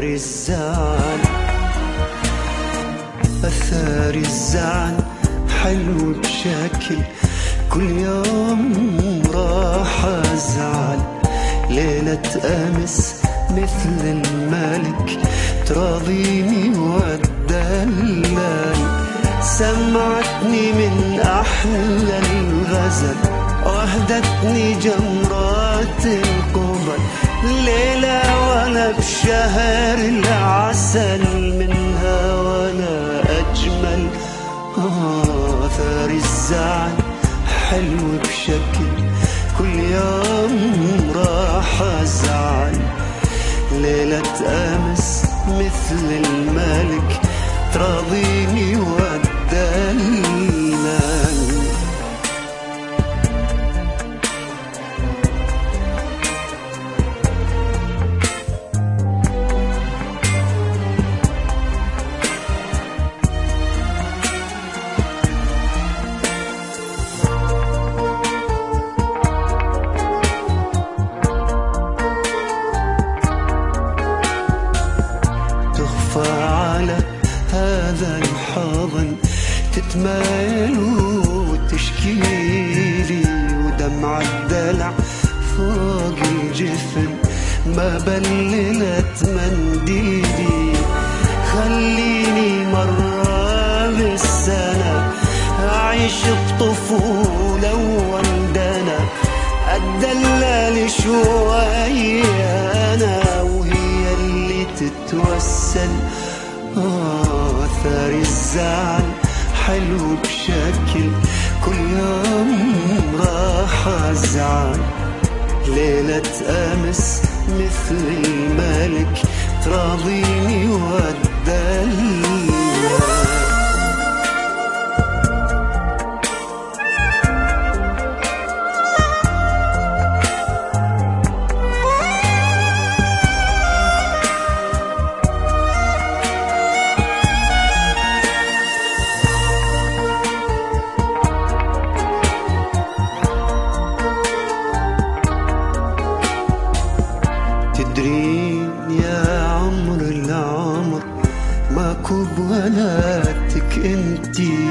الزعل، أثار الزعل حلو بشكل، كل يوم راح أزعل. ليلة أمس مثل الملك تراضيني وتدلل، سمعتني من أحلى الغزل وأهدتني جمرات القبل. ليلة ولا بشهر العسل منها ولا أجمل. آثار الزعل حلو بشكل، كل يوم راح أزعل. ليلة أمس مثل الملك تراضيني وتدلل. على هذا الحضن تتمايل وتشكيلي، ودمع الدلع فوق الجفن ما بللت منديلي. خليني مرة بالسنة أعيش بطفولة وندنا، أتدلل شوي أنا وهي اللي تتوسل. آثار الزعل حلو بشكل، كل يوم راح أزعل. ليلة أمس مثل الملك تراضيني وتدلل. تدرين يا عمر العمر ماكو بولادك انتي،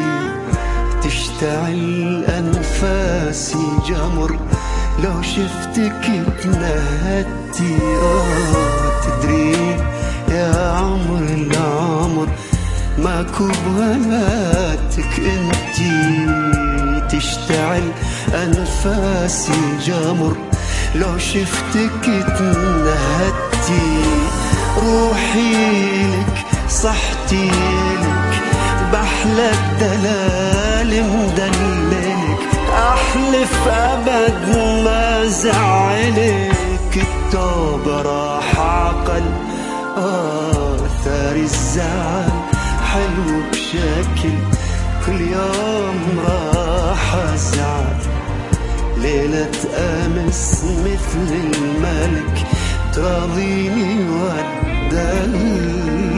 تشتعل أنفاسي جمر لو شفتك تنهدتي. تدرين يا عمر العمر ماكو بولادك انتي، تشتعل أنفاسي جمر لو شفتك تنهدتي. روحي لك صحتي لك بحلى الدلال مدللك، أحلف أبد ما زعلك التوب راح عقل. آثار الزعل حلو بشكل، كل يوم راح أزعل. ليلة أمس مثل الملك تراضيني وتدلل.